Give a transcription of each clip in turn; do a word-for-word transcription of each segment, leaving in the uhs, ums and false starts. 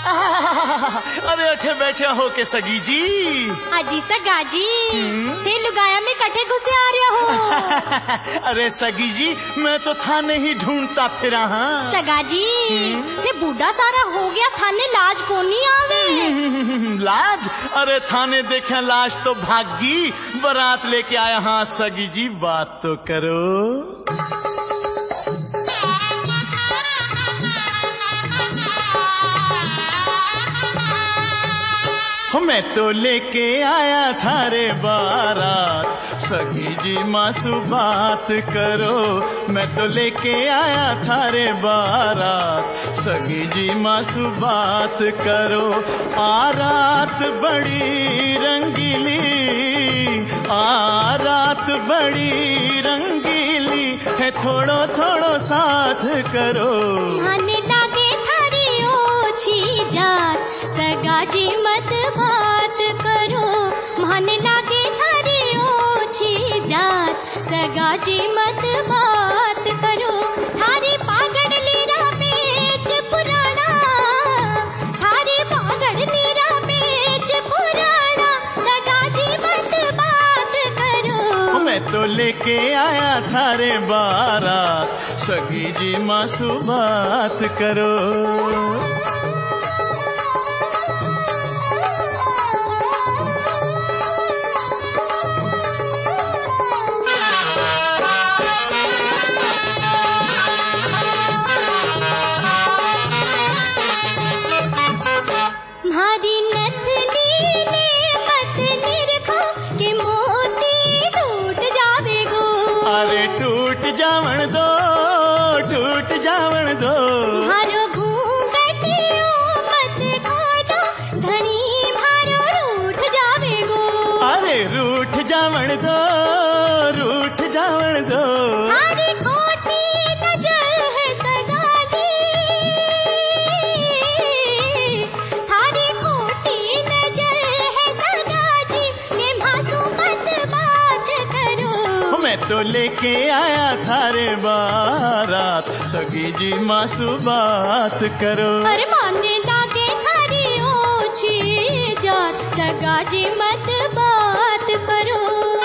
अरे अच्छे बैठे हो के सगी जी। अजी सगा जी थे लुगाया में कठे घुसे आ रहे हो। अरे सगी जी मैं तो थाने ही ढूंढता फिरा। हाँ सगा जी थे बूढ़ा सारा हो गया थाने लाज को नहीं आवे। लाज? अरे थाने देखा लाज तो भागी बारात लेके आया। हाँ सगी जी बात तो करो। मैं तो लेके आया थारे बारात सगी जी मासू बात करो। मैं तो लेके आया थारे बारात सगी जी मासू बात करो। आ रात बड़ी रंगीली, आ रात बड़ी रंगीली है, थोड़ो थोड़ो साथ करो। आने लागे थारी ओछी जात सगा जी मत बात करो। माने लागे थारी ओछी जात सगा जी मत बात करो। थारी पागड़ लीरा बेच पुराना, थारी पागड़ लीरा बेच पुराना सगा जी मत बात करो। मैं तो लेके आया थारे बारात सगी जी मासू बात करो। मारी नथनी ने मत निरखो के मोती टूट जावेगो। अरे टूट जावण दो, टूट जावण दो। मारो घूंघटियो मत खोलो धनी मारो रूठ जावेगो। अरे रूठ जावण दो, रूठ जावण दो। थारी खोटी नजर है सगा जी, थारी खोटी नजर है सगा जी, के मासू मत बात करो। मैं तो लेके आया थारे बारात सगी जी मासू बात करो। अरे माने लागे थारी ओछी जात सगा जी मत बात करो।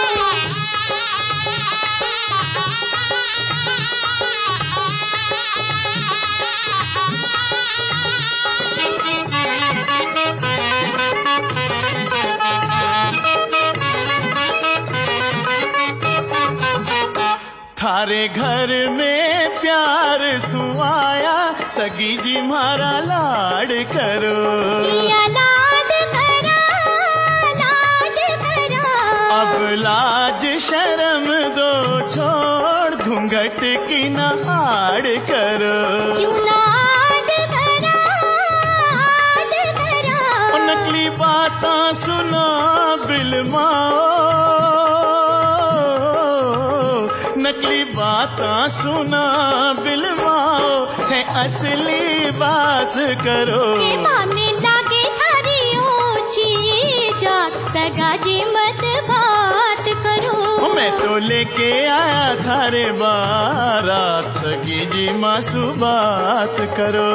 थारे घर में प्यार सुआया सगी जी मारा लाड करो। या लाड करा, लाड करा। अब लाज शर्म दो छोड़ घूंघट की न आड़ करो। क्यों लाड करा, लाड करा। और नकली बातां सुना बिलमाओ, नकली बातां सुना बिलवाओ है असली बात करो। के माने लागे थारी ओछी जात सगा जी मत बात करो। मैं तो लेके आया थारे बारात सगी जी मासू बात करो।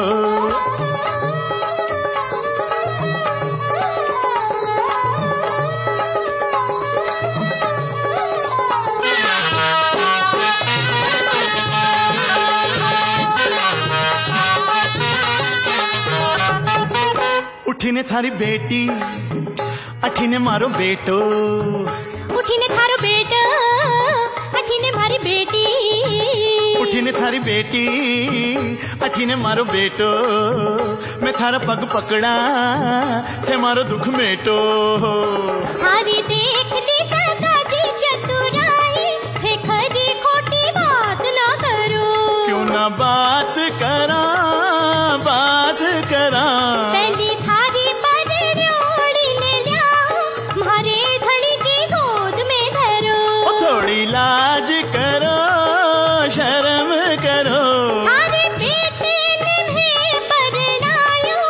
उठीने थारी बेटी अठीने मारो बेटो। उठीने थारो बेटा अठीने मारी बेटी। उठीने थारी बेटी अठीने मारो बेटो। मैं थारा पग पकड़ा थे मारो दुख मेटो। थारी देख ली सगा जी चतुराई है, खरी खोटी बात ना करो। क्यों ना बात करा, बात करा। पहली थारी पर न्योड़ी ने लियाओ, मारे धड़ी की गोद में धरो। ओ थोड़ी लाज करो, शर्म करो। थारे बेटे ने भी परनायो,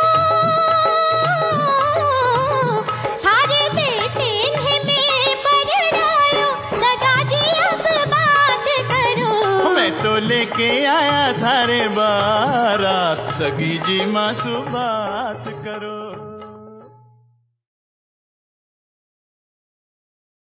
थारे बेटे ने भी परनायो सगा जी अब बात करो। मैं तो लेके आया थारे बारात, सगी जी मासू बात करो।